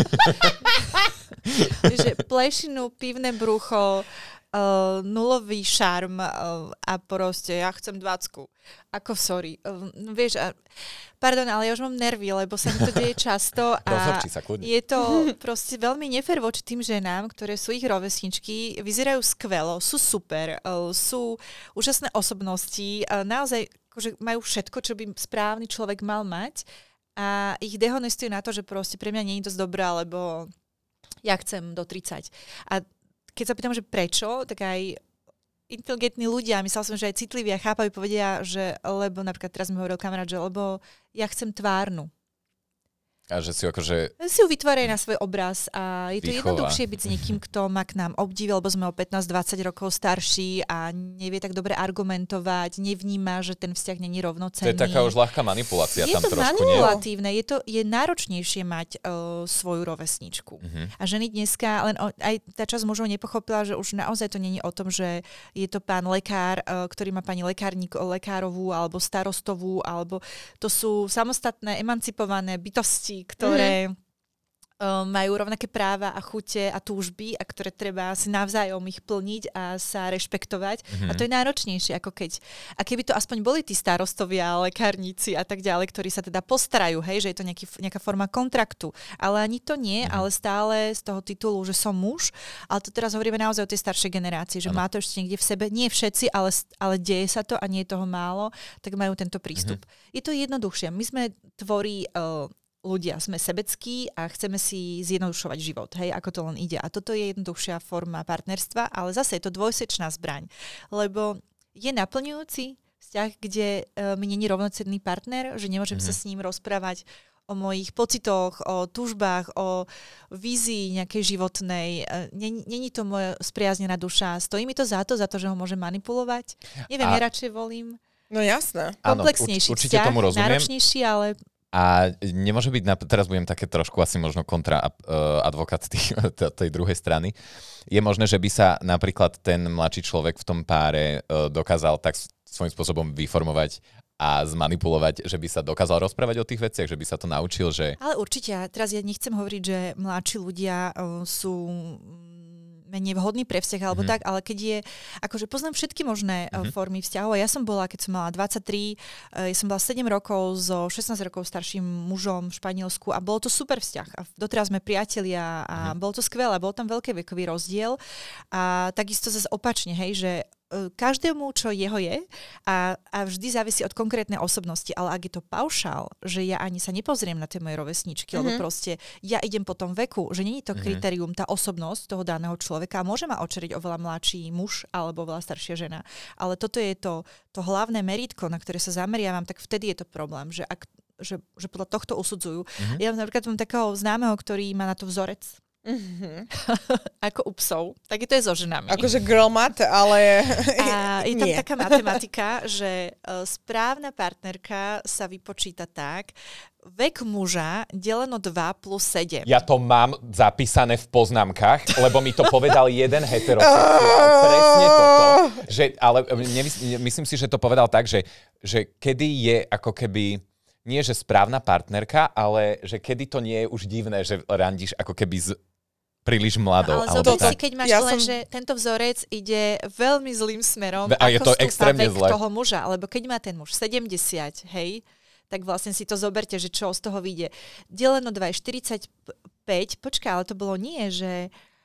Že plešinu, pivné brucho, nulový šarm a proste ja chcem 20. Ako sorry. Vieš, pardon, ale ja už mám nervy, lebo sa mi to deje často a je to proste veľmi nefér voči tým ženám, ktoré sú ich rovesničky, vyzerajú skvelo, sú super, sú úžasné osobnosti, naozaj akože majú všetko, čo by správny človek mal mať a ich dehonestujú na to, že proste pre mňa nie je dosť dobrá, lebo ja chcem do 30. A keď sa pýtam, že prečo, tak aj inteligentní ľudia, myslel som, že aj citliví a chápaví povedia, že lebo napríklad teraz mi hovoril kamarát, že lebo ja chcem tvárnu. A že si akože... Si ju vytvárajú na svoj obraz a je to výchova. Jednoduchšie byť s niekým, kto má k nám obdiv, lebo sme o 15-20 rokov starší a nevie tak dobre argumentovať, nevníma, že ten vzťah není rovnocenný. To je taká už ľahká manipulácia tam trošku, nie? Je to manipulatívne, je náročnejšie mať svoju rovesničku. A ženy dneska, len aj tá časť mužov nepochopila, že už naozaj to není o tom, že je to pán lekár, ktorý má pani lekárovú alebo starostovú, alebo to sú samostatné, emancipované bytosti, ktoré majú rovnaké práva a chute a túžby a ktoré treba si navzájom ich plniť a sa rešpektovať. A to je náročnejšie, ako keď... A keby to aspoň boli tí starostovia, lekárnici a tak ďalej, ktorí sa teda postarajú, hej, že je to nejaká forma kontraktu. Ale ani to nie, ale stále z toho titulu, že som muž. Ale to teraz hovoríme naozaj o tej staršej generácii, že má to ešte niekde v sebe. Nie všetci, ale deje sa to a nie je toho málo, tak majú tento prístup. Je to jednoduchšie. My sme tvorí... ľudia, sme sebeckí a chceme si zjednodušovať život, hej, ako to len ide. A toto je jednoduchšia forma partnerstva, ale zase je to dvojsečná zbraň, lebo je naplňujúci vzťah, kde mi nie je rovnocenný partner, že nemôžem sa s ním rozprávať o mojich pocitoch, o túžbách, o vízii nejakej životnej. Není to moja spriaznená duša. Stojí mi to, že ho môžem manipulovať? Neviem, ja radšej volím... No jasné. Komplexnejší vzťah, tomu rozumiem. Náročnejší, ale... A nemôže byť, teraz budem také trošku asi možno advokát tej druhej strany, je možné, že by sa napríklad ten mladší človek v tom páre dokázal tak svojím spôsobom vyformovať a zmanipulovať, že by sa dokázal rozprávať o tých veciach, že by sa to naučil, že... Ale určite, teraz ja nechcem hovoriť, že mladší ľudia sú... menej vhodný pre vzťah alebo tak, ale keď je, akože poznám všetky možné formy vzťahov. Ja som bola, keď som mala 23, ja som bola 7 rokov so 16 rokov starším mužom v Španielsku a bolo to super vzťah. A doteraz sme priatelia a bolo to skvelé, bol tam veľký vekový rozdiel a takisto zase opačne, hej, že každému, čo jeho je a vždy závisí od konkrétnej osobnosti, ale ak je to paušál, že ja ani sa nepozriem na tie moje rovesničky, lebo proste ja idem po tom veku, že nie je to kritérium, tá osobnosť toho daného človeka, môže ma očeriť oveľa mladší muž alebo oveľa staršia žena, ale toto je to hlavné merítko, na ktoré sa zameriavam, tak vtedy je to problém, že podľa tohto usudzujú. Ja napríklad mám takého známeho, ktorý má na to vzorec, ako u psov, tak to je so ženami. Akože girl math, ale a je tam taká matematika, že správna partnerka sa vypočíta tak, vek muža deleno 2 plus 7. Ja to mám zapísané v poznámkach, lebo mi to povedal jeden heterosexuál. Presne toto. Ale myslím si, že to povedal tak, že kedy je ako keby nie, že správna partnerka, ale že kedy to nie je už divné, že randíš ako keby príliš mladou. Ale zober si, keď máš že tento vzorec ide veľmi zlým smerom, a je to extrémne vek toho muža. Lebo keď má ten muž 70, hej, tak vlastne si to zoberte, že čo z toho vyjde. Deleno 2 je 40 počkaj, ale to bolo nie, že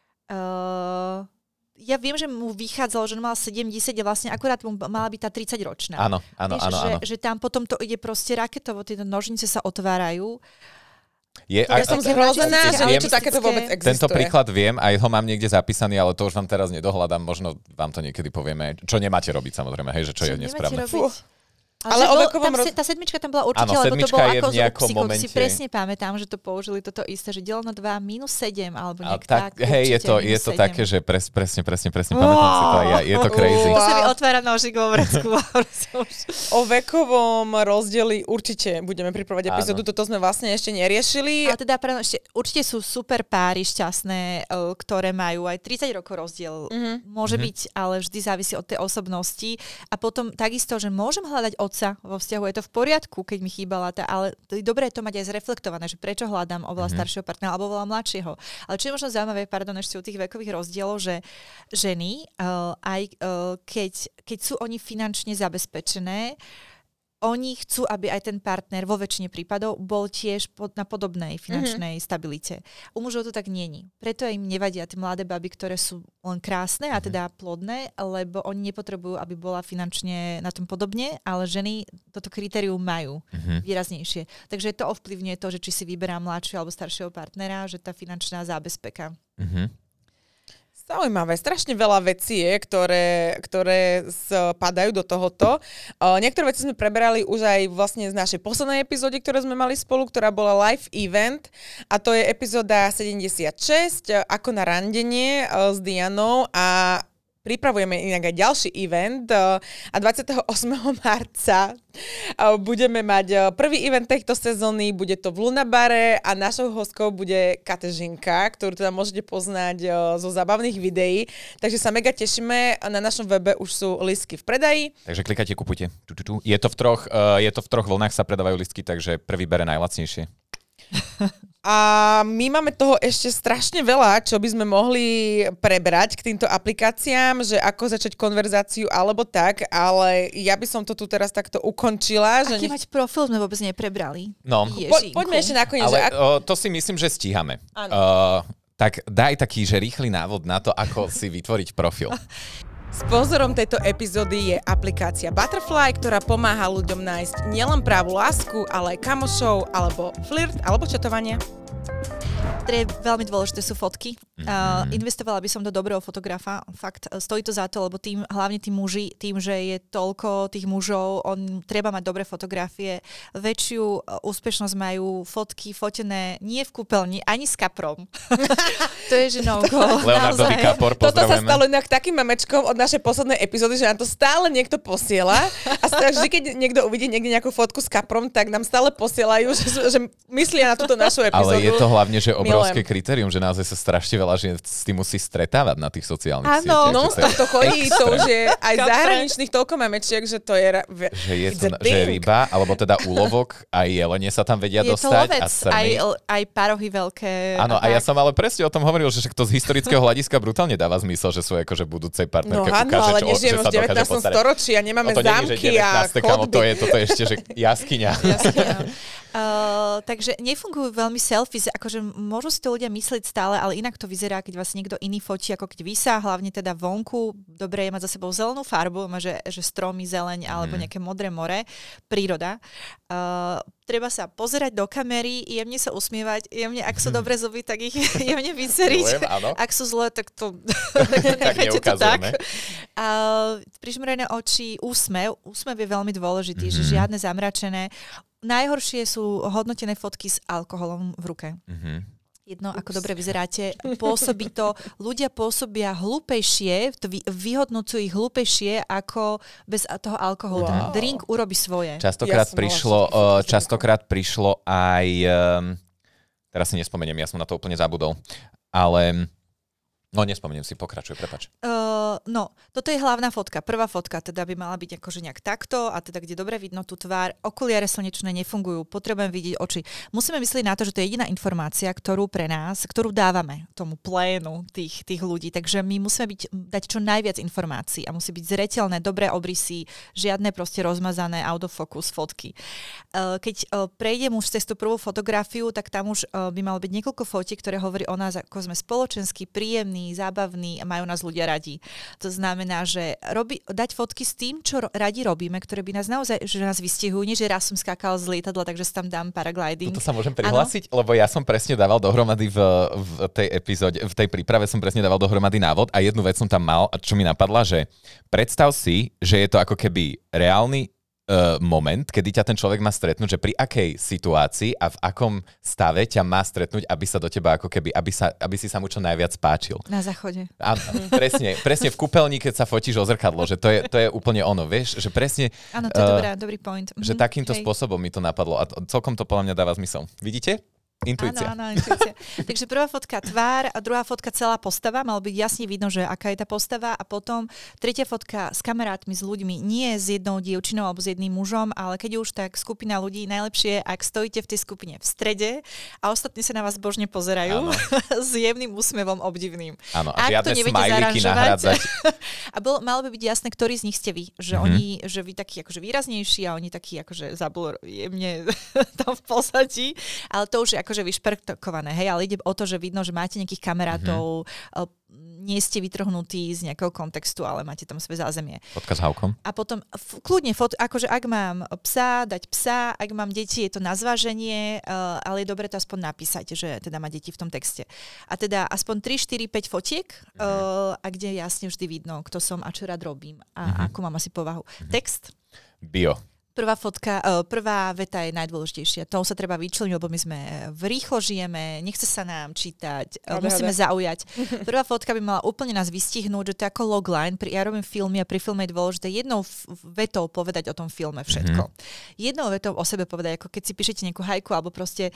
ja viem, že mu vychádzalo, že on mal 70 a vlastne akurát mu mala byť tá 30-ročná. Áno. Že tam potom to ide proste raketovo, tie nožnice sa otvárajú. Ja som zhrozená, že niečo takéto vôbec existuje. Tento príklad viem, aj ho mám niekde zapísaný, ale to už vám teraz nedohľadám, možno vám to niekedy povieme, čo nemáte robiť samozrejme, hej, že čo je nesprávne. Ale o vekovom tá sedmička tam bola určite, áno, lebo to bolo ako momente. si presne pamätám, že to použili toto isté, že deleno 2 minus 7, alebo nejak tak. Hej, je to také, že presne, pamätám si to aj ja, je to crazy. To sa mi otvára nožík vo vrecku. O vekovom rozdieli určite budeme pripravať epizódu, toto sme vlastne ešte neriešili. A teda určite sú super páry šťastné, ktoré majú aj 30 rokov rozdiel. Môže byť, ale vždy závisí od tej osobnosti. A potom takisto, že môžem hľadať vo vzťahu, je to v poriadku, keď mi chýbala ale dobre je to mať aj zreflektované, že prečo hľadám oveľa staršieho partnera alebo oveľa mladšieho. Ale čo je možno zaujímavé, ešte u tých vekových rozdielov, že ženy, keď sú oni finančne zabezpečené, oni chcú, aby aj ten partner vo väčšine prípadov bol tiež na podobnej finančnej stabilite. U mužov to tak není. Preto im nevadia tie mladé baby, ktoré sú len krásne a teda plodné, lebo oni nepotrebujú, aby bola finančne na tom podobne, ale ženy toto kritérium majú výraznejšie. Takže to ovplyvňuje to, že či si vyberá mladšieho alebo staršieho partnera, že tá finančná zábezpeka. Zaujímavé, strašne veľa vecí je, ktoré spadajú do tohoto. Niektoré veci sme preberali už aj vlastne z našej poslednej epizóde, ktoré sme mali spolu, ktorá bola live event a to je epizóda 76, ako na randenie s Dianou a pripravujeme inak aj ďalší event a 28. marca budeme mať prvý event tejto sezóny, bude to v Lunabare a našou hostkou bude Katežinka, ktorú teda môžete poznať zo zábavných videí. Takže sa mega tešíme, na našom webe už sú lístky v predaji. Takže klikajte, kupujte. Je to v troch vlnách sa predávajú lístky, takže prvý bere najlacnejšie. A my máme toho ešte strašne veľa, čo by sme mohli prebrať k týmto aplikáciám, že ako začať konverzáciu alebo tak, ale ja by som to tu teraz takto ukončila. Aký mať profil sme vôbec neprebrali. No. Poďme ešte nakoniec. Ale to si myslím, že stíhame. Tak daj taký, že rýchly návod na to, ako si vytvoriť profil. Sponzorom tejto epizódy je aplikácia Butterfly, ktorá pomáha ľuďom nájsť nielen pravú lásku, ale aj kamošov, alebo flirt, alebo čatovanie. Ktoré je veľmi dôležité sú fotky. Investovala by som do dobrého fotografa. Fakt, stojí to za to, lebo hlavne tí muži, tým, že je toľko tých mužov, treba mať dobré fotografie. Väčšiu úspešnosť majú fotky fotené nie v kúpeľni, ani s kaprom. To je, že no-go. Leonardo DiCaprio, pozdravujeme. Toto sa stalo inak takým memečkom od našej poslednej epizódy, že nám to stále niekto posiela. A vždy, keď niekto uvidí niekde nejakú fotku s kaprom, tak nám stále posielajú, že myslia na túto našu epizódu. Ale je to hlavne, že obrovské kritérium, že naozaj sa strašne veľa žien s tým musí stretávať na tých sociálnych sieťach. Áno, to chodí, to už je aj zahraničných toľko memečiek, že to je... Že je ryba, alebo teda úlovok, aj jelene sa tam vedia dostať. Je to lovec, aj parohy veľké. Áno, a ja som ale presne o tom hovoril, že to z historického hľadiska brutálne dáva zmysel, že sú akože budúcej partnerke ukáže, ale nežijeme v 19. storočí a nemáme zámky a chodby. Toto je ešte, že jaskyňa. Takže nefungujú veľmi selfies, akože môžu si to ľudia myslieť stále, ale inak to vyzerá, keď vás niekto iný fotí, ako keď vy sa, hlavne teda vonku. Dobre je mať za sebou zelenú farbu, že stromy, zeleň alebo nejaké modré more, príroda. Treba sa pozerať do kamery, jemne sa usmievať, jemne, ak sú dobré zuby, tak ich jemne vyceriť. Ak sú zlé, tak to nechajte to tak. Prižmrené oči, úsmev je veľmi dôležitý, že žiadne zamračené. Najhoršie sú hodnotené fotky s alkoholom v ruke. Jedno, ako dobre vyzeráte. Pôsobí to, ľudia pôsobia hlúpejšie, vyhodnocujú ich hlúpejšie ako bez toho alkoholu. Wow. Ten drink urobí svoje. Častokrát prišlo aj, teraz si nespomeniem, ja som na to úplne zabudol, ale No, nespomeniem si, pokračuj, prepáč. No, toto je hlavná fotka. Prvá fotka teda by mala byť akože nejak takto a teda kde dobre vidno tú tvár. Okuliare slnečné nefungujú, potrebujem vidieť oči. Musíme myslieť na to, že to je jediná informácia, ktorú dávame tomu plénu tých ľudí. Takže my musíme dať čo najviac informácií a musí byť zreteľné, dobré obrysy, žiadne proste rozmazané autofocus fotky. Keď prejde už cez tú prvú fotografiu, tak tam už by malo byť niekoľko fotiek, ktoré hovorí o nás, ako sme spoločensky príjemní, zábavní a majú nás ľudia radi. To znamená, že dať fotky s tým, čo radi robíme, ktoré by nás naozaj, že nás vystihujú, nie že raz som skákal z lietadla, takže tam dám paragliding. Toto sa môžem prihlásiť, lebo ja som presne dával dohromady v tej epizóde, v tej príprave som presne dával dohromady návod a jednu vec som tam mal, čo mi napadla, že predstav si, že je to ako keby reálny moment, kedy ťa ten človek má stretnúť, že pri akej situácii a v akom stave ťa má stretnúť, aby sa do teba ako keby, aby si sa mu čo najviac páčil. Na záchode. Áno, presne v kúpeľni, keď sa fotíš o zrkadlo, že to je úplne ono, vieš, že presne... Áno, to je dobrý point. Že takýmto spôsobom mi to napadlo a celkom to podľa mňa dáva zmysel. Vidíte? Intuícia. Áno, intuícia. Takže prvá fotka tvár a druhá fotka celá postava. Malo byť jasne vidno, že aká je tá postava a potom tretia fotka s kamarátmi, s ľuďmi. Nie s jednou dievčinou alebo s jedným mužom, ale keď už tak skupina ľudí, najlepšie, ak stojíte v tej skupine v strede a ostatní sa na vás božne pozerajú s jemným úsmevom obdivným. Áno, a žiadne smajlíky nahrádzať. A malo by byť jasné, ktorý z nich ste vy. Že že vy takí akože výraznejší a oni takí akože zabul jemne tam v pozadí. Ale to už je akože vyšperkované, hej, ale ide o to, že vidno, že máte nejakých kamarátov, nie ste vytrhnutí z nejakého kontextu, ale máte tam svoje zázemie. Fotka s Haukom. A potom kľudne akože ak mám psa, dať psa, ak mám deti, je to na zváženie, ale je dobre to aspoň napísať, že teda má deti v tom texte. A teda aspoň 3, 4, 5 fotiek, a kde jasne vždy vidno, kto som a čo rád robím a akú mám asi povahu. Text. Bio. Prvá veta je najdôležitejšia. Toho sa treba vyčleniť, lebo my sme rýchlo žijeme, nechce sa nám čítať, musíme zaujať. Prvá fotka by mala úplne nás vystihnúť, že to je ako logline. Ja robím filmy a pri filme je dôležité jednou vetou povedať o tom filme všetko. Jednou vetou o sebe povedať, ako keď si píšete nejakú hajku, alebo proste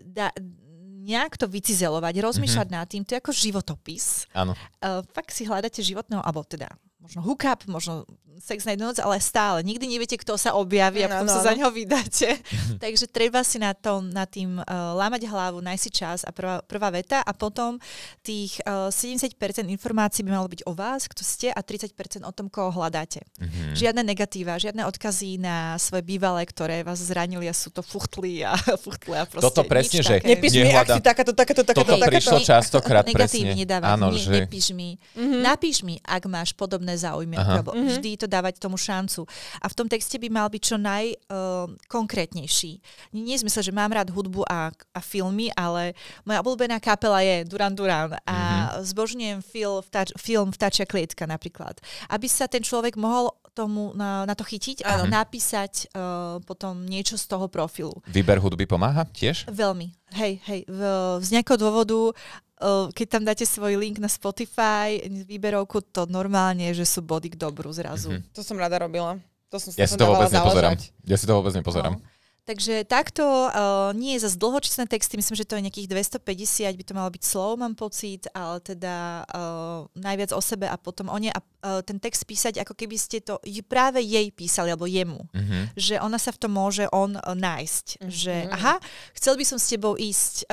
nejak to vycizelovať, rozmýšľať nad tým, to je ako životopis. Áno. Fakt si hľadáte životného, alebo teda možno hookup, možno sex na jednu noc, ale stále. Nikdy neviete, kto sa objaví a potom sa za ňoho vydáte. Takže treba si nad tým lámať hlavu, nájsť si čas a prvá veta a potom tých 70% informácií by malo byť o vás, kto ste a 30% o tom, koho hľadáte. Žiadne negatíva, žiadne odkazy na svoje bývalé, ktoré vás zranili a sú to fuchtli a proste toto presne, že nepíš mi, ak si takáto. Toto prišlo častokrát presne. Negatívne nedávať, nepíš mi. Napíš mi, ak máš podobné záujmy. Vždy to dávať tomu šancu. A v tom texte by mal byť čo najkonkrétnejší. Nie je zmysel, že mám rád hudbu a filmy, ale moja obľúbená kapela je Duran Duran a zbožňujem film Vtáčia klietka napríklad. Aby sa ten človek mohol tomu na to chytiť a napísať potom niečo z toho profilu. Výber hudby pomáha tiež? Veľmi. Hej, z nejakého dôvodu keď tam dáte svoj link na Spotify, výberovku, to normálne, že sú body k dobru zrazu. To som rada robila. Ja si to vôbec nepozerám. No. Takže takto nie je zase dlhočísne texty, myslím, že to je nejakých 250, by to malo byť slov, mám pocit, ale teda najviac o sebe a potom o nej a ten text písať, ako keby ste to práve jej písali, alebo jemu. Že ona sa v tom môže nájsť. Že chcel by som s tebou ísť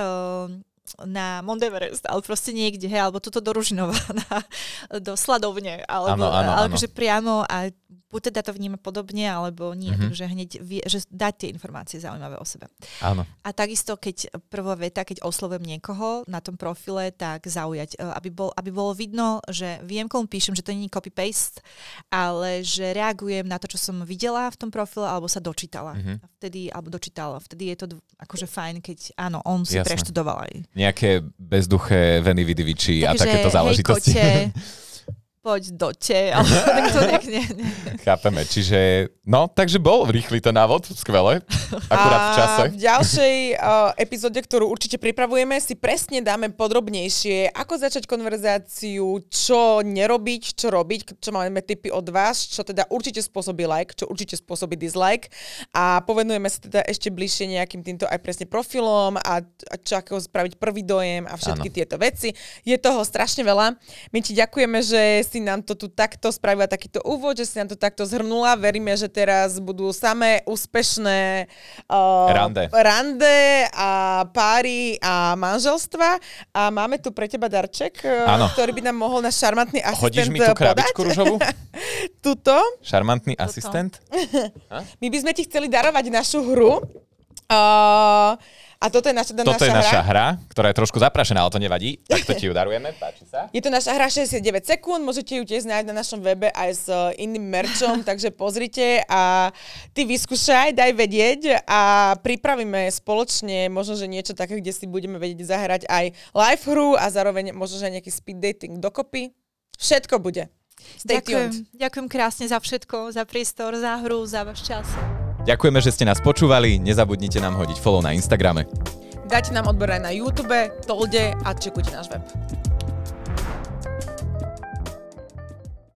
na Mount Everest, ale proste niekde, alebo tuto do Ružinova, do Sladovne, alebo že priamo a buď teda to vníma podobne, alebo nie. Takže hneď vie, že dať tie informácie zaujímavé o sebe. Áno. A takisto, keď prvá veta, keď oslovujem niekoho na tom profile, tak zaujať, aby bolo vidno, že viem, komu píšem, že to nie je copy-paste, ale že reagujem na to, čo som videla v tom profile, alebo sa dočítala. Vtedy je to akože fajn, keď áno, on si preštudoval aj. Nejaké bezduché Veny Vidiviči a takéto záležitosti. poď do te, ale to nie. Chápeme, čiže, no, takže bol rýchly ten návod, skvelé, akurát v čase. A v ďalšej epizóde, ktorú určite pripravujeme, si presne dáme podrobnejšie, ako začať konverzáciu, čo nerobiť, čo robiť, čo máme tipy od vás, čo teda určite spôsobí like, čo určite spôsobí dislike a povenujeme sa teda ešte bližšie nejakým týmto aj presne profilom a čo ako spraviť prvý dojem a všetky tieto veci. Je toho strašne veľa. My ti ďakujeme, že si nám to tu takto spravila takýto úvod, že si nám to takto zhrnula. Veríme, že teraz budú samé úspešné rande a páry a manželstva. A máme tu pre teba darček, ktorý by nám mohol náš šarmantný asistent podať. Hodíš mi tú krabičku ružovú? Tuto. Šarmantný asistent? My by sme ti chceli darovať našu hru. A toto je naša hra, ktorá je trošku zaprašená, ale to nevadí. Takto ti ju darujeme, páči sa. Je to naša hra 69 sekúnd, môžete ju tiež nájsť na našom webe aj s iným merčom, takže pozrite a ty vyskúšaj, daj vedieť a pripravíme spoločne možno, že niečo také, kde si budeme vedieť zahrať aj live hru a zároveň možno, že nejaký speed dating dokopy. Všetko bude. Ďakujem krásne za všetko, za priestor, za hru, za váš čas. Ďakujeme, že ste nás počúvali. Nezabudnite nám hodiť follow na Instagrame. Dajte nám odber aj na YouTube, Tolde a čekujte náš web.